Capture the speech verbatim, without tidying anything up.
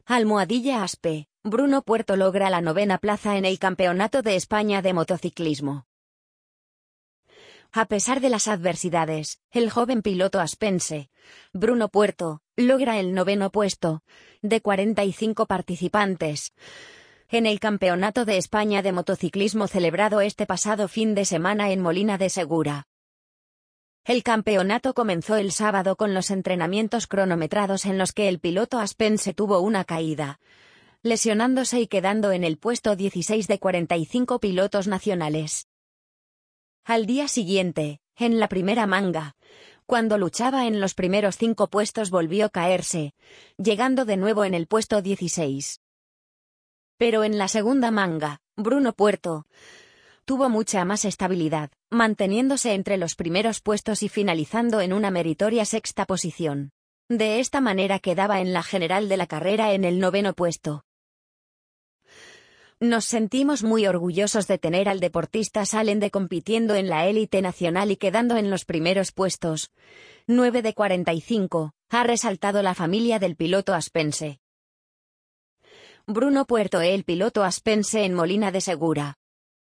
Almohadilla Aspe, Bruno Puerto logra la novena plaza en el Campeonato de España de Motociclismo. A pesar de las adversidades, el joven piloto aspense, Bruno Puerto, logra el noveno puesto, de cuarenta y cinco participantes, en el Campeonato de España de Motociclismo celebrado este pasado fin de semana en Molina de Segura. El campeonato comenzó el sábado con los entrenamientos cronometrados en los que el piloto aspense tuvo una caída, lesionándose y quedando en el puesto dieciséis de cuarenta y cinco pilotos nacionales. Al día siguiente, en la primera manga, cuando luchaba en los primeros cinco puestos volvió a caerse, llegando de nuevo en el puesto dieciséis. Pero en la segunda manga, Bruno Puerto tuvo mucha más estabilidad, manteniéndose entre los primeros puestos y finalizando en una meritoria sexta posición. De esta manera quedaba en la general de la carrera en el noveno puesto. Nos sentimos muy orgullosos de tener al deportista Salende compitiendo en la élite nacional y quedando en los primeros puestos, nueve de cuarenta y cinco, ha resaltado la familia del piloto aspense. Bruno Puerto, el piloto aspense en Molina de Segura.